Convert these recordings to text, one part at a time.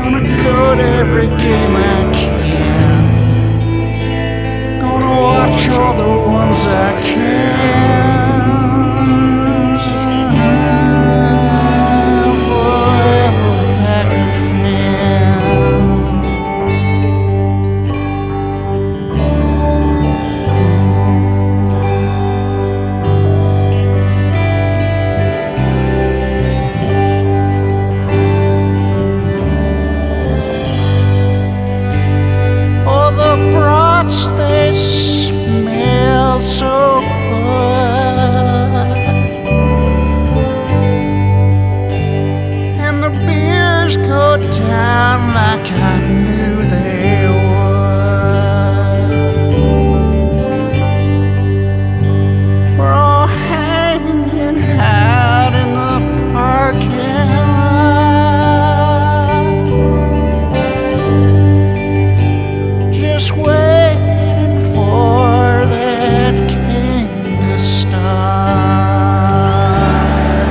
Gonna go to every game I can. Gonna watch all the ones I can. Forever a Packer fan. Oh, the brats, they smell so good, and the beers go down like I knew they would. We're all hanging out in the parking lot, just waiting for that king to start.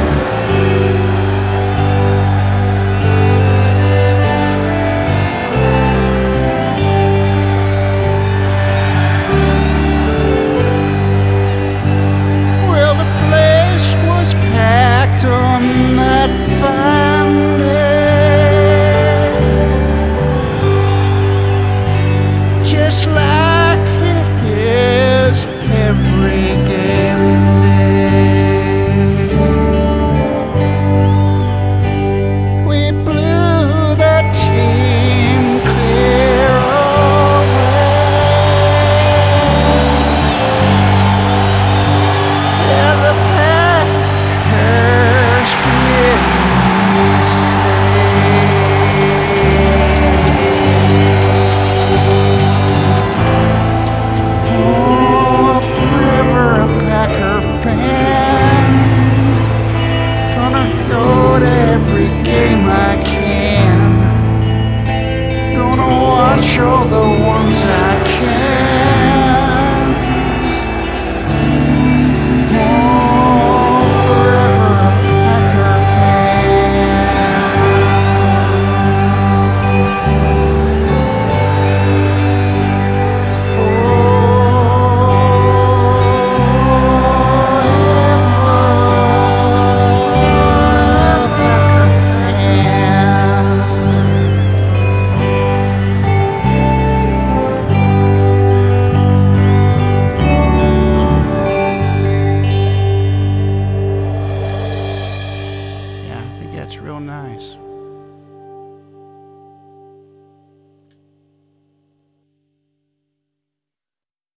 Well, the place was packed on that fine day, just like it is every game day. We blew that team clear away. Yeah, the Packers win today. Oh, forever a Packer fan. Gonna go to every game I can. Gonna watch all the ones I